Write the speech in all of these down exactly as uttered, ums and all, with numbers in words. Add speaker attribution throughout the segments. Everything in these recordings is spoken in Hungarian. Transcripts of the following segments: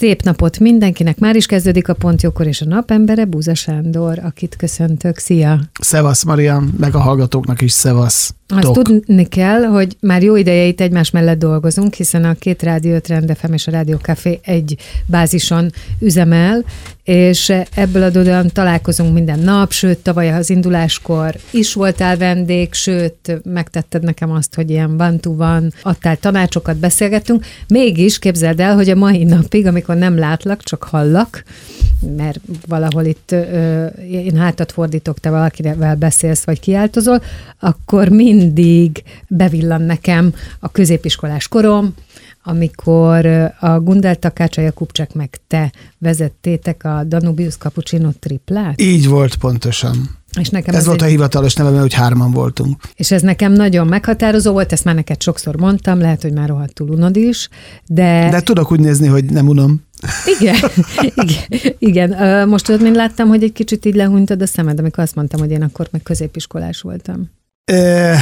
Speaker 1: szép napot mindenkinek. Már is kezdődik a Pontjókor, és a napembere Buza Sándor, akit köszöntök. Szia!
Speaker 2: Szevasz, Marian, meg a hallgatóknak is szevasz.
Speaker 1: Azt Tok. tudni kell, hogy már jó ideje itt egymás mellett dolgozunk, hiszen a két Rádió öt, Rend ef em és a Rádió Café egy bázison üzemel, és ebből adódóan találkozunk minden nap, sőt, tavaly az induláskor is voltál vendég, sőt, megtetted nekem azt, hogy ilyen one-to-one, adtál tanácsokat, beszélgettünk. Mégis képzeld el, hogy a mai napig, amikor nem látlak, csak hallak, mert valahol itt ö, én hátat fordítok, te valakivel beszélsz, vagy kiáltozol, akkor mindig bevillan nekem a középiskolás korom, amikor a Gundel Takács, a Jakubcsek meg te vezettétek a Danubius Cappuccino triplát.
Speaker 2: Így volt pontosan. És nekem ez volt egy... a hivatalos neve, mert hogy hárman voltunk.
Speaker 1: És ez nekem nagyon meghatározó volt, ezt már neked sokszor mondtam, lehet, hogy már rohadtul unod is, de...
Speaker 2: De tudok úgy nézni, hogy nem unom.
Speaker 1: Igen, igen, igen. Most tudod, mint láttam, hogy egy kicsit így lehúnytad a szemed, amikor azt mondtam, hogy én akkor meg középiskolás voltam.
Speaker 2: E,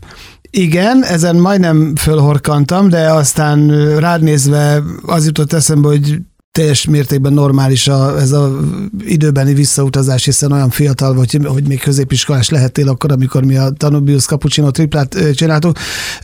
Speaker 2: igen, ezen majdnem fölhorkantam, de aztán rád nézve az jutott eszembe, hogy teljes mértékben normális a, ez az időbeni visszautazás, hiszen olyan fiatal vagy, hogy még középiskolás lehettél akkor, amikor mi a Danubius Cappuccino triplát csináltuk.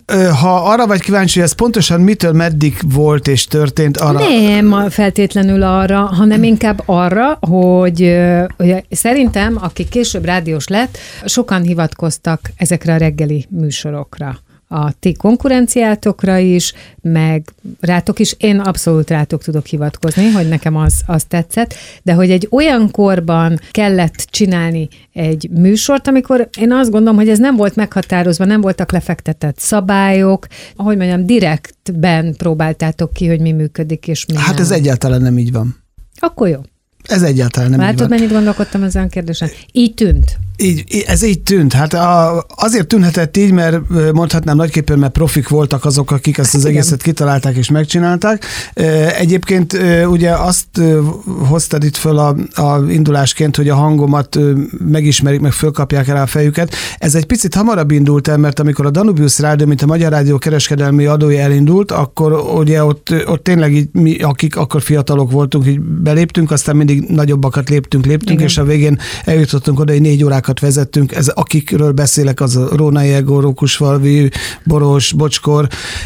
Speaker 2: Ha arra vagy kíváncsi, hogy ez pontosan mitől meddig volt és történt? Arra...
Speaker 1: Nem feltétlenül arra, hanem inkább arra, hogy, hogy szerintem, aki később rádiós lett, sokan hivatkoztak ezekre a reggeli műsorokra. A ti konkurenciátokra is, meg rátok is. Én abszolút rátok tudok hivatkozni, hogy nekem az, az tetszett, de hogy egy olyan korban kellett csinálni egy műsort, amikor én azt gondolom, hogy ez nem volt meghatározva, nem voltak lefektetett szabályok, ahogy mondjam, direktben próbáltátok ki, hogy mi működik és mi
Speaker 2: Hát
Speaker 1: nem.
Speaker 2: Ez egyáltalán nem így van.
Speaker 1: Akkor jó.
Speaker 2: Ez egyáltalán nem
Speaker 1: Látod,
Speaker 2: így van.
Speaker 1: mennyit gondolkodtam ezen a kérdésen? Így tűnt.
Speaker 2: Így, ez így tűnt. Hát a, azért tűnhetett így, mert mondhatnám nagyképpen, mert profik voltak azok, akik ezt az egészet kitalálták és megcsinálták. Egyébként ugye azt hoztad itt föl a, a indulásként, hogy a hangomat megismerik, meg fölkapják rá a fejüket. Ez egy picit hamarabb indult el, mert amikor a Danubius Rádió, mint a Magyar Rádió kereskedelmi adója elindult, akkor ugye ott, ott tényleg így mi, akik akkor fiatalok voltunk, így beléptünk, aztán mindig nagyobbakat léptünk, léptünk, igen. És a végén eljutottunk oda, hogy négy órákat vezettünk, ez, akikről beszélek, az a Rónai Egó, Rókusfalvi, Boros, Bocskor,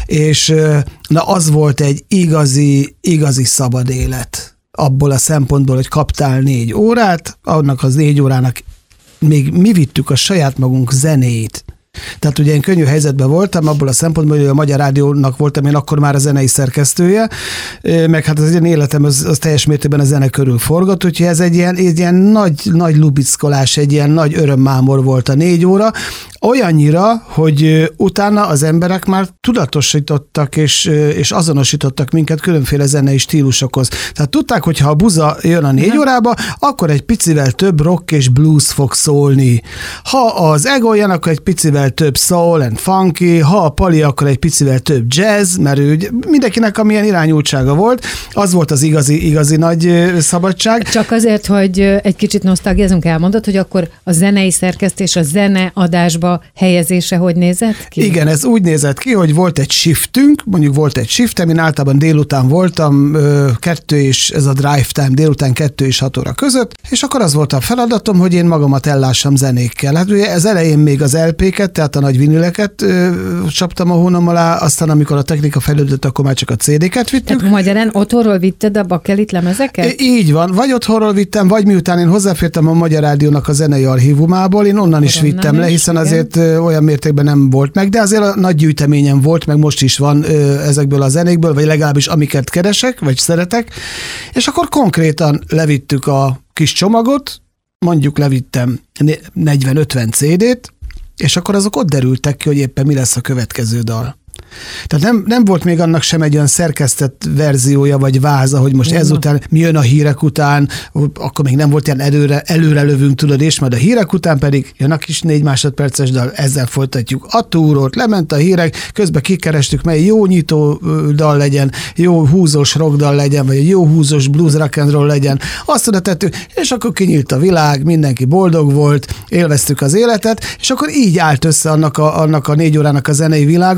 Speaker 2: és na az volt egy igazi, igazi szabad élet. Abból a szempontból, hogy kaptál négy órát, annak az négy órának még mi vittük a saját magunk zenét. Tehát ugye én könnyű helyzetben voltam, abból a szempontból, hogy a Magyar Rádiónak voltam én akkor már a zenei szerkesztője, meg hát az én életem az, az teljes mértékben a zene körül forgott, úgyhogy ez egy ilyen, egy ilyen nagy, nagy lubickolás, egy ilyen nagy örömmámor volt a négy óra, olyannyira, hogy utána az emberek már tudatosítottak és, és azonosítottak minket különféle zenei stílusokhoz. Tehát tudták, hogy ha a Buza jön a négy órába, akkor egy picivel több rock és blues fog szólni. Ha az Ego jön, akkor egy picivel több soul and funky, ha a Pali, akkor egy picivel több jazz, mert ő, mindenkinek amilyen irányultsága volt, az volt az igazi, igazi nagy szabadság.
Speaker 1: Csak azért, hogy egy kicsit nosztalgiázunk, elmondod, hogy akkor a zenei szerkesztés, a zeneadásba helyezése hogy nézett ki?
Speaker 2: Igen, ez úgy nézett ki, hogy volt egy shiftünk, mondjuk volt egy shiftem, én általában délután voltam, kettő és ez a drive time, délután kettő és hat óra között, és akkor az volt a feladatom, hogy én magamat ellássam zenékkel. Hát ugye ez elején még az el péket, tehát a nagy vinileket ö, csaptam a hónom alá, aztán amikor a technika fejlődött, akkor már csak a cé dé-ket vittük.
Speaker 1: Tehát magyarán otthonról vitted a bakelit lemezeket?
Speaker 2: Így van, vagy otthonról vittem, vagy miután én hozzáfértem a Magyar Rádiónak a zenei archívumából, én onnan is vittem onnan le, hiszen is, azért igen. Olyan mértékben nem volt meg, de azért a nagy gyűjteményem volt, meg most is van ö, ezekből a zenékből, vagy legalábbis amiket keresek, vagy szeretek, és akkor konkrétan levittük a kis csomagot, mondjuk levittem negyven-ötven cé dét, és akkor azok ott derültek ki, hogy éppen mi lesz a következő dal. Tehát nem, nem volt még annak sem egy olyan szerkesztett verziója, vagy váza, hogy most ezután mi jön a hírek után, akkor még nem volt ilyen előre, előre lövünk, tudod, és majd a hírek után pedig jön a kis négy másodperces dal, ezzel folytatjuk a túrót, lement a hírek, közben kikerestük, mely jó nyitó dal legyen, jó húzós rock dal legyen, vagy jó húzós blues rock and roll legyen, azt oda tettük, és akkor kinyílt a világ, mindenki boldog volt, élveztük az életet, és akkor így állt össze annak a, annak a négy órának a zenei világa,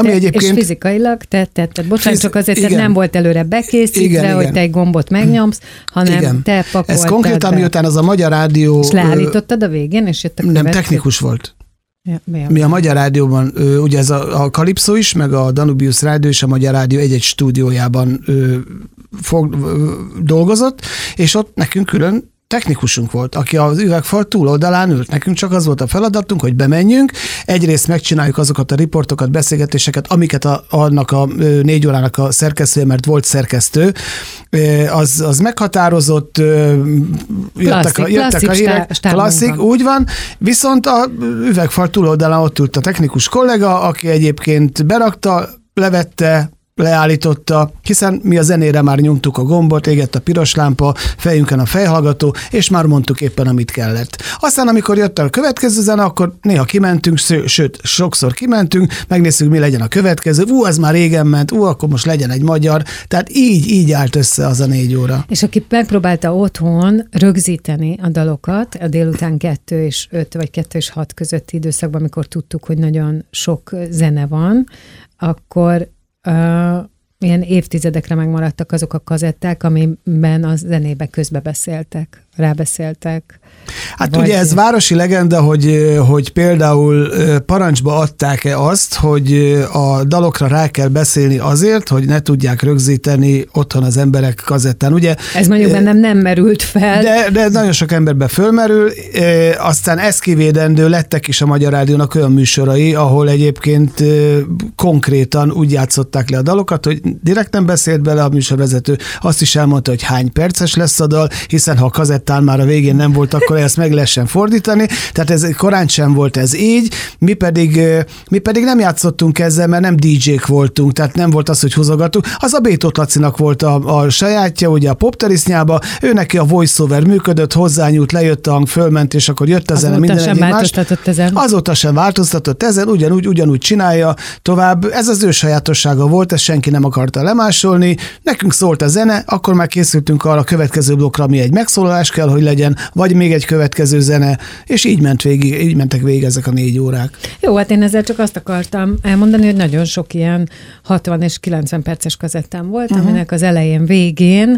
Speaker 2: Ami
Speaker 1: te,
Speaker 2: egyébként...
Speaker 1: És fizikailag te tetted. Bocsánat, Fiz... csak azért,
Speaker 2: igen.
Speaker 1: nem volt előre bekészítve, igen, hogy igen. te egy gombot megnyomsz, hanem igen. te pakoltad.
Speaker 2: Ez konkrétan
Speaker 1: be.
Speaker 2: Miután az a Magyar Rádió...
Speaker 1: És leállítottad a végén, és jött a
Speaker 2: következő? Nem, technikus volt. Ja, mi, mi a Magyar Rádióban, ugye ez a, a Kalipszó is, meg a Danubius Rádió és a Magyar Rádió egy-egy stúdiójában ö, fog, ö, dolgozott, és ott nekünk külön technikusunk volt, aki az üvegfal túloldalán ült. Nekünk csak az volt a feladatunk, hogy bemenjünk, egyrészt megcsináljuk azokat a riportokat, beszélgetéseket, amiket a, annak a négy órának a szerkesztője, mert volt szerkesztő, az, az meghatározott, jöttek a, jöttek a hírek, klasszik, úgy van, viszont a üvegfal túloldalán ott ült a technikus kollega, aki egyébként berakta, levette, leállította, hiszen mi a zenére már nyomtuk a gombot, égett a piros lámpa, fejünkön a fejhallgató, és már mondtuk éppen, amit kellett. Aztán, amikor jött a következő zene, akkor néha kimentünk, sőt, sokszor kimentünk, megnézzük, mi legyen a következő. Ú, ez már régen ment, ú, akkor most legyen egy magyar. Tehát így, így állt össze az a négy óra.
Speaker 1: És aki megpróbálta otthon rögzíteni a dalokat, a délután kettő és öt, vagy kettő és hat közötti időszakban, amikor tudtuk, hogy nagyon sok zene van, akkor Uh, ilyen évtizedekre megmaradtak azok a kazetták, amiben a zenébe közbebeszéltek, rábeszéltek.
Speaker 2: Hát vagy... ugye ez városi legenda, hogy, hogy például parancsba adták-e azt, hogy a dalokra rá kell beszélni azért, hogy ne tudják rögzíteni otthon az emberek kazettán. Ugye,
Speaker 1: ez mondjuk bennem nem merült fel.
Speaker 2: De, de nagyon sok emberben fölmerül, aztán ezt kivédendő lettek is a Magyar Rádiónak olyan műsorai, ahol egyébként konkrétan úgy játszották le a dalokat, hogy direkt nem beszélt bele a műsorvezető, azt is elmondta, hogy hány perces lesz a dal, hiszen ha a kazettán már a végén nem volt, akkor ezt meg lehessen fordítani, tehát ez korán sem volt ez így, mi pedig, mi pedig nem játszottunk ezzel, mert nem dé jék voltunk, tehát nem volt az, hogy húzogattunk. Az a Bétót Lacinak volt a, a sajátja, ugye a popterisznyába, ő neki a voice-over működött, hozzányúlt, lejött a hang, fölment, és akkor jött a zene, minden egyik más.
Speaker 1: Azóta sem változtatott ezen.
Speaker 2: Azóta sem változtatott ezen, ugyanúgy, ugyanúgy csinálja tovább. Ez az ő sajátossága volt, ezt senki nem akarta lemásolni. Nekünk szólt a zene, akkor már készültünk arra a következő blokkra, ami egy megszólalás kell, hogy legyen, vagy még egy következő zene, és így ment végig, így mentek végig ezek a négy órák.
Speaker 1: Jó, hát én ezzel csak azt akartam elmondani, hogy nagyon sok ilyen hatvan és kilencven perces kazettám volt, uh-huh. aminek az elején, végén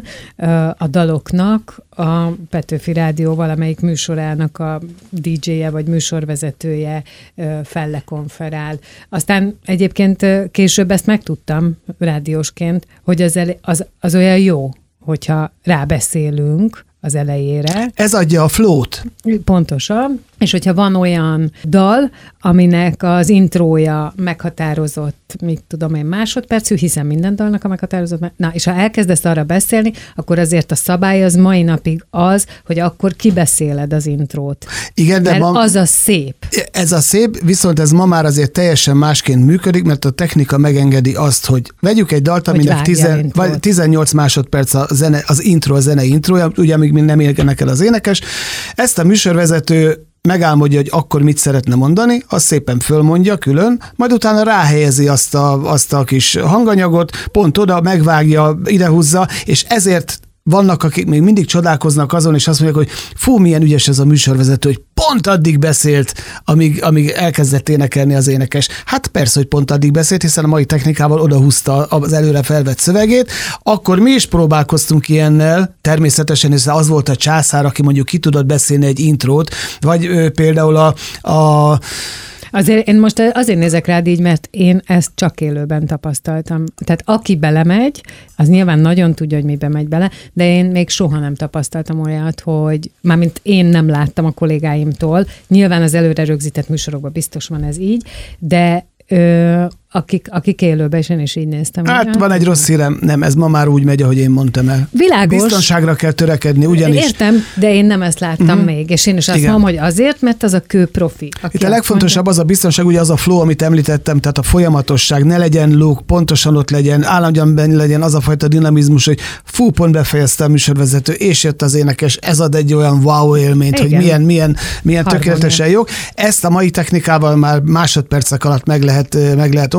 Speaker 1: a daloknak a Petőfi Rádió valamelyik műsorának a dé jéje vagy műsorvezetője fellekonferál. Aztán egyébként később ezt megtudtam rádiósként, hogy az, ele- az, az olyan jó, hogyha rábeszélünk az elejére.
Speaker 2: Ez adja a flót.
Speaker 1: Pontosan. És hogyha van olyan dal, aminek az intrója meghatározott, mit tudom én, másodpercű, hiszen minden dalnak a meghatározott, na, és ha elkezdesz arra beszélni, akkor azért a szabály az mai napig az, hogy akkor kibeszéled az intrót.
Speaker 2: Igen, de
Speaker 1: mert
Speaker 2: ma...
Speaker 1: az a szép.
Speaker 2: Ez a szép, viszont ez ma már azért teljesen másként működik, mert a technika megengedi azt, hogy vegyük egy dalt, aminek tizen, vagy tizennyolc másodperc a zene, az intro, a zene intrója, ugye amíg nem érkenek el az énekes. Ezt a műsorvezető megálmodja, hogy akkor mit szeretne mondani, azt szépen fölmondja külön, majd utána ráhelyezi azt a, azt a kis hanganyagot, pont oda, megvágja, idehúzza, és ezért vannak, akik még mindig csodálkoznak azon, és azt mondják, hogy fú, milyen ügyes ez a műsorvezető, hogy pont addig beszélt, amíg, amíg elkezdett énekelni az énekes. Hát persze, hogy pont addig beszélt, hiszen a mai technikával odahúzta az előre felvett szövegét. Akkor mi is próbálkoztunk ilyennel, természetesen, hiszen az volt a császár, aki mondjuk ki tudott beszélni egy intrót, vagy ő, például a, a
Speaker 1: Azért én most azért nézek rád így, mert én ezt csak élőben tapasztaltam. Tehát aki belemegy, az nyilván nagyon tudja, hogy mibe megy bele, de én még soha nem tapasztaltam olyat, hogy mármint én nem láttam a kollégáimtól, nyilván az előre rögzített műsorokban biztos van ez így, de ö, akik, akik élőben, és én is így néztem.
Speaker 2: Hát ugye? Van egy rossz hírem, nem, ez ma már úgy megy, ahogy én mondtam el.
Speaker 1: Világos.
Speaker 2: Biztonságra kell törekedni, ugyanis.
Speaker 1: Értem, de én nem ezt láttam uh-huh. még, és én is azt Igen. mondom, hogy azért, mert az a kő profi.
Speaker 2: Itt a legfontosabb az a biztonság, ugye az a flow, amit említettem, tehát a folyamatosság, ne legyen lók, pontosan ott legyen, állandóan benne legyen az a fajta dinamizmus, hogy fú, pont befejezte a műsorvezető, és jött az énekes, ez ad egy olyan wow élményt, Igen. hogy milyen, milyen, milyen tökéletesen jó. Ezt a mai technikával már másodpercek alatt meg lehet, meg lehet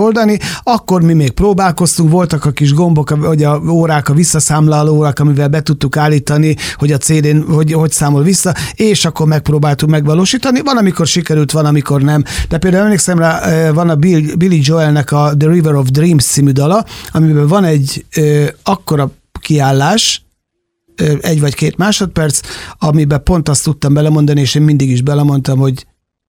Speaker 2: oldani, akkor mi még próbálkoztunk, voltak a kis gombok, vagy a órák, a visszaszámláló órák, amivel be tudtuk állítani, hogy a cé dén hogy, hogy számol vissza, és akkor megpróbáltuk megvalósítani. Van, amikor sikerült, van, amikor nem. De például emlékszem rá, van a Bill, Billy Joelnek a The River of Dreams című dala, amiben van egy ö, akkora kiállás, egy vagy két másodperc, amiben pont azt tudtam belemondani, és én mindig is belemondtam, hogy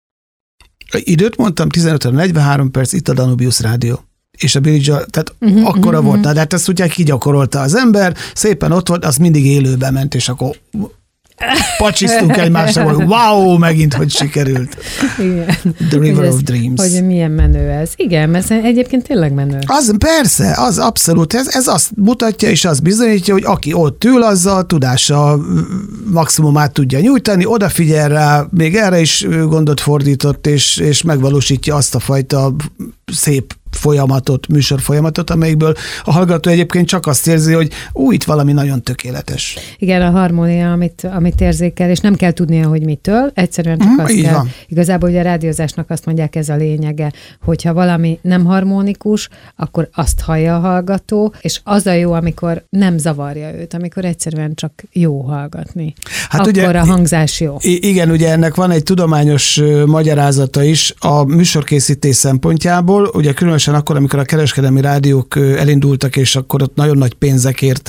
Speaker 2: időt mondtam, tizenöt negyvenhárom perc, itt a Danubius Rádió. És a Billy Joel, tehát uh-huh, akkora uh-huh. volt, de hát ezt ugye kigyakorolta az ember, szépen ott volt, az mindig élőbe ment, és akkor pacsisztunk egymásra, hogy wow, megint, hogy sikerült.
Speaker 1: Igen.
Speaker 2: The River
Speaker 1: ez,
Speaker 2: of Dreams.
Speaker 1: Hogy milyen menő ez. Igen, mert egyébként tényleg menő.
Speaker 2: Az persze, az abszolút, ez, ez azt mutatja, és azt bizonyítja, hogy aki ott ül, azzal a tudása maximumát tudja nyújtani, odafigyel rá, még erre is gondot fordított, és, és megvalósítja azt a fajta szép folyamatot, műsor folyamatot, amelyikből a hallgató egyébként csak azt érzi, hogy ú, itt valami nagyon tökéletes.
Speaker 1: Igen, a harmónia, amit, amit érzékel, és nem kell tudnia, hogy mitől, egyszerűen csak mm, azt kell. Van. Igazából ugye a rádiózásnak azt mondják, ez a lényege, hogyha valami nem harmonikus, akkor azt hallja a hallgató, és az a jó, amikor nem zavarja őt, amikor egyszerűen csak jó hallgatni. Hát akkor ugye, a hangzás jó.
Speaker 2: Igen, ugye ennek van egy tudományos magyarázata is a műsorkészítés szempontjából, ugye különösen akkor, amikor a kereskedelmi rádiók elindultak, és akkor ott nagyon nagy pénzekért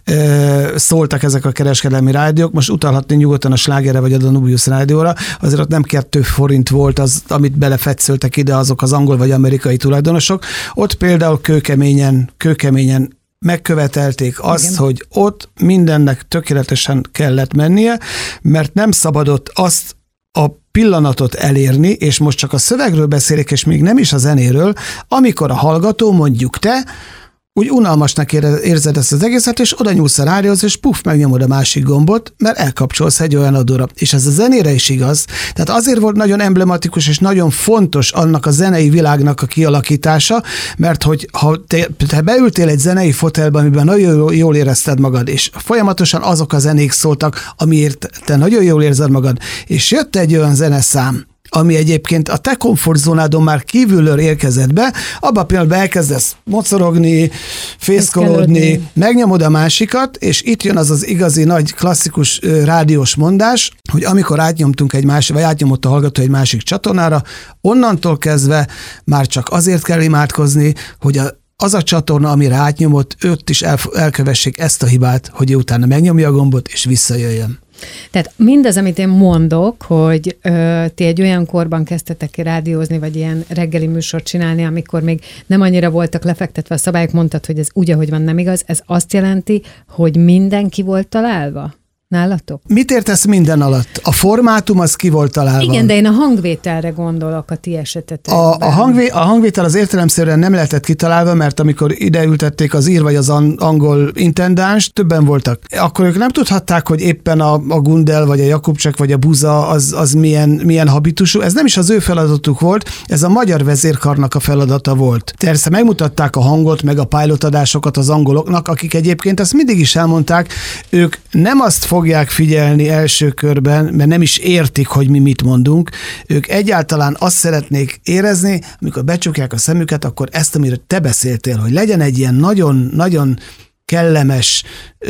Speaker 2: szóltak ezek a kereskedelmi rádiók. Most utalhatni nyugodtan a Slágerre vagy a Danubius Rádióra, azért ott nem kettő forint volt az, amit belefetszöltek ide azok az angol vagy amerikai tulajdonosok. Ott például kőkeményen, kőkeményen megkövetelték azt, igen, hogy ott mindennek tökéletesen kellett mennie, mert nem szabadott azt a pillanatot elérni, és most csak a szövegről beszélek, és még nem is a zenéről, amikor a hallgató, mondjuk te, úgy unalmasnak érzed ezt az egészet, és oda nyúlsz a rádióhoz, és puf, megnyomod a másik gombot, mert elkapcsolsz egy olyan adóra. És ez a zenére is igaz. Tehát azért volt nagyon emblematikus, és nagyon fontos annak a zenei világnak a kialakítása, mert hogy ha te, te beültél egy zenei fotelbe, amiben nagyon jól érezted magad, és folyamatosan azok a zenék szóltak, amiért te nagyon jól érzed magad, és jött egy olyan zeneszám, ami egyébként a te komfortzónádon már kívülről érkezett be, abban a pillanatban elkezdesz mocorogni, fészkolódni, megnyomod a másikat, és itt jön az az igazi nagy klasszikus rádiós mondás, hogy amikor átnyomtunk egy másik, vagy átnyomott a hallgató egy másik csatornára, onnantól kezdve már csak azért kell imádkozni, hogy a az a csatorna, amire átnyomott, őt is el, elkövessék ezt a hibát, hogy utána megnyomja a gombot, és visszajöjjön.
Speaker 1: Tehát mindaz, amit én mondok, hogy ö, ti egy olyan korban kezdtetek rádiózni, vagy ilyen reggeli műsort csinálni, amikor még nem annyira voltak lefektetve a szabályok, mondtad, hogy ez úgy, ahogy van, nem igaz, ez azt jelenti, hogy mindenki volt találva? Nálatok?
Speaker 2: Mit értesz minden alatt? A formátum az ki volt találva.
Speaker 1: Igen, de én a hangvételre gondolok a ti esetetekben.
Speaker 2: A, a, hangvé, a hangvétel az értelemszerűen nem lehetett kitalálva, mert amikor ideültették az ír vagy az angol intendáns, többen voltak. Akkor ők nem tudhatták, hogy éppen a, a Gundel, vagy a Jakubcsek, vagy a Buza az, az milyen, milyen habitusú. Ez nem is az ő feladatuk volt, ez a magyar vezérkarnak a feladata volt. Persze megmutatták a hangot, meg a pilotadásokat az angoloknak, akik egyébként ezt mindig is elmondták, ők nem azt fogják figyelni első körben, mert nem is értik, hogy mi mit mondunk. Ők egyáltalán azt szeretnék érezni, amikor becsukják a szemüket, akkor ezt, amiről te beszéltél, hogy legyen egy ilyen nagyon-nagyon kellemes,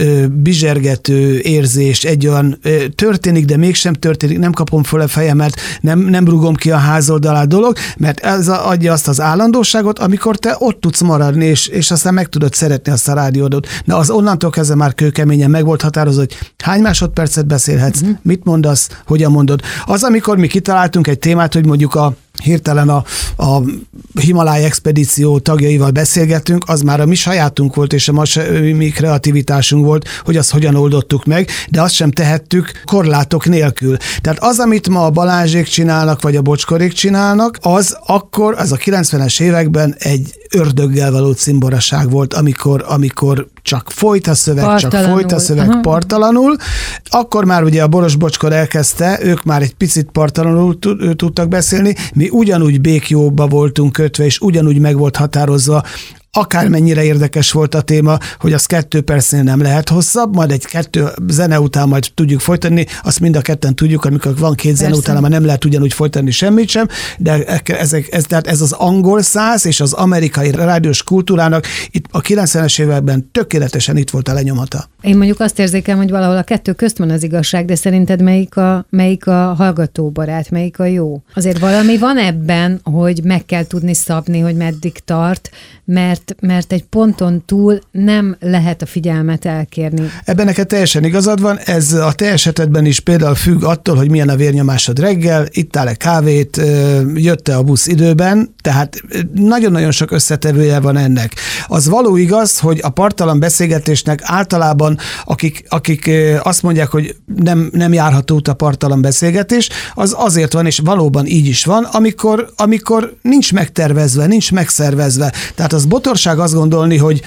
Speaker 2: bizsergető érzés, egy olyan történik, de mégsem történik, nem kapom föl a fejemet, nem, nem rugom ki a házoldalát dolog, mert ez adja azt az állandóságot, amikor te ott tudsz maradni, és, és aztán meg tudod szeretni azt a rádiódot. Na az onnantól kezdve már kőkeményen meg volt határozva, hogy hány másodpercet beszélhetsz, uh-huh. mit mondasz, hogyan mondod. Az, amikor mi kitaláltunk egy témát, hogy mondjuk a hirtelen a, a Himaláj expedíció tagjaival beszélgettünk, az már a mi sajátunk volt, és a mi kreativitásunk volt, hogy azt hogyan oldottuk meg, de azt sem tehettük korlátok nélkül. Tehát az, amit ma a Balázsék csinálnak, vagy a Bocskorék csinálnak, az akkor, az a kilencvenes években egy ördöggel való cimboraság volt, amikor, amikor csak folyt a szöveg, partalanul. csak folyt a szöveg Aha. partalanul. Akkor már ugye a Boros Bocskor elkezdte, ők már egy picit partalanul tudtak beszélni, mi ugyanúgy békjóba voltunk kötve, és ugyanúgy meg volt határozva akármennyire érdekes volt a téma, hogy az kettő percnél nem lehet hosszabb, majd egy kettő zene után majd tudjuk folytatni, azt mind a ketten tudjuk, amikor van két zene
Speaker 1: Persze.
Speaker 2: után, már nem lehet ugyanúgy folytatni semmit sem, de ezek, ez, tehát ez az angol száz és az amerikai rádiós kultúrának itt a kilencvenes években tökéletesen itt volt a lenyomata.
Speaker 1: Én mondjuk azt érzékelem, hogy valahol a kettő közt van az igazság, de szerinted melyik a, melyik a hallgatóbarát, melyik a jó? Azért valami van ebben, hogy meg kell tudni szabni, hogy meddig tart, mert, mert egy ponton túl nem lehet a figyelmet elkérni.
Speaker 2: Ebben neked teljesen igazad van, ez a te esetedben is például függ attól, hogy milyen a vérnyomásod reggel, ittál-e kávét, jött-e a busz időben, tehát nagyon-nagyon sok összetevője van ennek. Az való igaz, hogy a parttalan beszélgetésnek általában, akik, akik azt mondják, hogy nem, nem járható út a parttalan beszélgetés, az azért van, és valóban így is van, amikor, amikor nincs megtervezve, nincs megszervezve. Tehát az botorság azt gondolni, hogy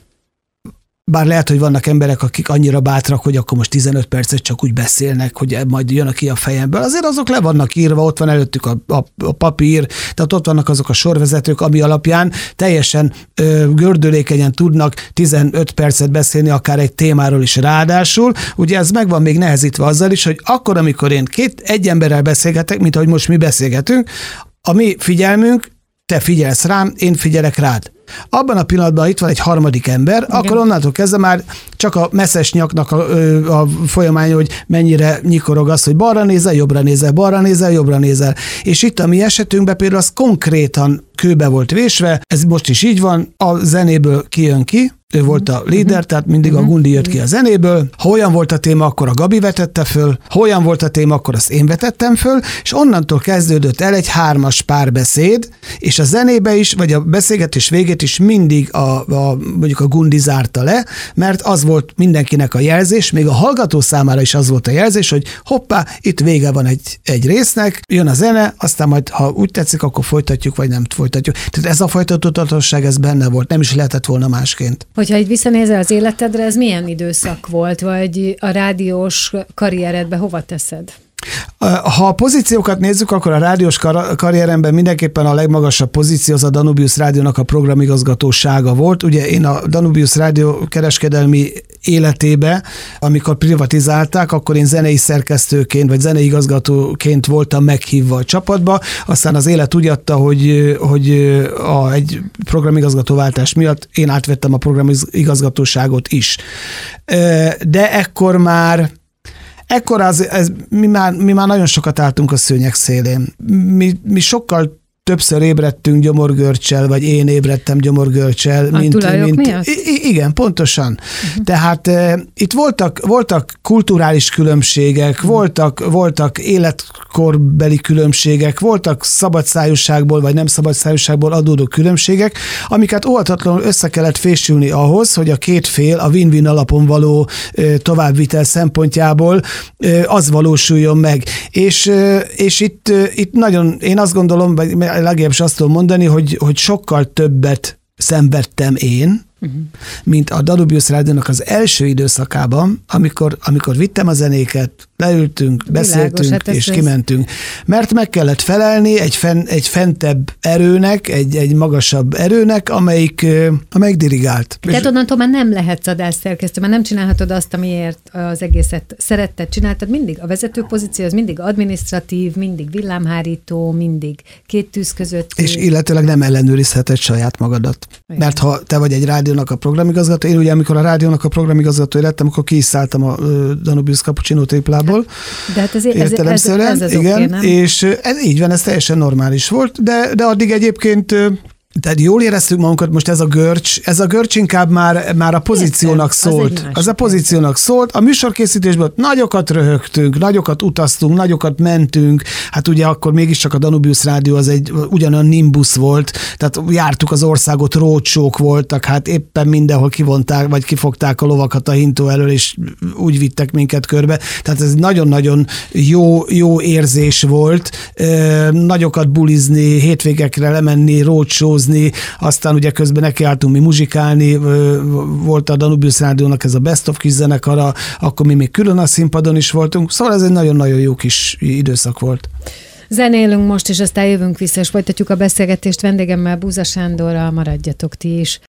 Speaker 2: bár lehet, hogy vannak emberek, akik annyira bátrak, hogy akkor most tizenöt percet csak úgy beszélnek, hogy majd jön ki a fejemből. Azért azok le vannak írva, ott van előttük a, a, a papír, tehát ott vannak azok a sorvezetők, ami alapján teljesen ö, gördülékenyen tudnak tizenöt percet beszélni, akár egy témáról is ráadásul. Ugye ez meg van még nehezítve azzal is, hogy akkor, amikor én két, egy emberrel beszélgetek, mint ahogy most mi beszélgetünk, a mi figyelmünk, te figyelsz rám, én figyelek rád. Abban a pillanatban itt van egy harmadik ember, igen, akkor onnantól kezdve már csak a messzes nyaknak a, a folyamánya, hogy mennyire nyikorog az, hogy balra nézel, jobbra nézel, balra nézel, jobbra nézel. És itt a mi esetünkben például az konkrétan kőbe volt vésve, ez most is így van, a zenéből kijön ki, ő volt a líder, tehát mindig a Gundi jött ki a zenéből. Ha olyan volt a téma, akkor a Gabi vetette föl, ha olyan volt a téma, akkor azt én vetettem föl, és onnantól kezdődött el egy hármas párbeszéd, és a zenébe is, vagy a beszélgetés végét is mindig a, a, mondjuk a Gundi zárta le, mert az volt mindenkinek a jelzés, még a hallgató számára is az volt a jelzés, hogy hoppá, itt vége van egy, egy résznek, jön a zene, aztán majd, ha úgy tetszik, akkor folytatjuk, vagy nem folytatjuk. Tehát ez a folytatótatosság, ez benne volt, nem is lehetett volna másként.
Speaker 1: Hogyha így visszanézel az életedre, ez milyen időszak volt, vagy a rádiós karrieredbe hova teszed?
Speaker 2: Ha a pozíciókat nézzük, akkor a rádiós kar- karrieremben mindenképpen a legmagasabb pozíció az a Danubius Rádiónak a programigazgatósága volt. Ugye én a Danubius Rádió kereskedelmi életébe, amikor privatizálták, akkor én zenei szerkesztőként, vagy zenei igazgatóként voltam meghívva a csapatba, aztán az élet úgy adta, hogy, hogy a, egy programigazgatóváltás miatt én átvettem a programigazgatóságot is. De ekkor már Ekkor az, ez, mi, már, mi már nagyon sokat álltunk a szőnyeg szélén. Mi, mi sokkal többször ébredtünk gyomorgörcsel, vagy én ébredtem gyomorgörcsel.
Speaker 1: A
Speaker 2: mint,
Speaker 1: tulajok
Speaker 2: mint,
Speaker 1: miatt?
Speaker 2: I- igen, pontosan. Uh-huh. Tehát e, itt voltak, voltak kulturális különbségek, uh-huh. voltak, voltak életkorbeli különbségek, voltak szabadszájúságból, vagy nem szabadszájúságból adódó különbségek, amiket óvatatlanul össze kellett fésülni ahhoz, hogy a két fél a win-win alapon való e, továbbvitel szempontjából e, az valósuljon meg. És, e, és itt, e, itt nagyon, én azt gondolom, vagy legalábbis azt tudom mondani, hogy, hogy sokkal többet szenvedtem én, uh-huh. mint a Danubius Rádiónak az első időszakában, amikor, amikor vittem a zenéket, leültünk,
Speaker 1: Világos,
Speaker 2: beszéltünk,
Speaker 1: hát
Speaker 2: és
Speaker 1: ez
Speaker 2: kimentünk. Mert meg kellett felelni egy, fen, egy fentebb erőnek, egy, egy magasabb erőnek, amelyik, amelyik dirigált.
Speaker 1: Tehát és onnantól már nem lehetsz adásszerkesztő, már nem csinálhatod azt, amiért az egészet szeretted, csináltad. Mindig a vezető pozíció az mindig adminisztratív, mindig villámhárító, mindig két tűz között.
Speaker 2: És illetőleg nem ellenőrizheted saját magadat. Igen. Mert ha te vagy egy rádiónak a programigazgató, én ugye amikor a rádiónak a programigazgatója lettem, akkor ki is szálltam a Danubius Cappuccino triplából.
Speaker 1: De hát ez, ez, ez, ez az
Speaker 2: igen,
Speaker 1: oké, nem?
Speaker 2: És ez így van, ez teljesen normális volt, de, de addig egyébként tehát jól éreztük magunkat, most ez a görcs, ez a görcs inkább már, már a pozíciónak Értem, szólt. Az, az a pozíciónak szólt. A műsorkészítésben nagyokat röhögtünk, nagyokat utaztunk, nagyokat mentünk. Hát ugye akkor mégiscsak a Danubius Rádió az egy ugyanolyan Nimbus volt, tehát jártuk az országot, roadshow-k voltak, hát éppen mindenhol kivonták, vagy kifogták a lovakat a hintó elől, és úgy vittek minket körbe. Tehát ez nagyon-nagyon jó, jó érzés volt. Nagyokat bulizni, hétvégekre lemenni, roadshow aztán ugye közben nekiálltunk mi muzsikálni, volt a Danubius Rádiónak ez a Best of kis zenekara, akkor mi még külön a színpadon is voltunk, szóval ez egy nagyon-nagyon jó kis időszak volt.
Speaker 1: Zenélünk most, és aztán jövünk vissza, és folytatjuk a beszélgetést vendégemmel, Búza Sándorral, maradjatok ti is.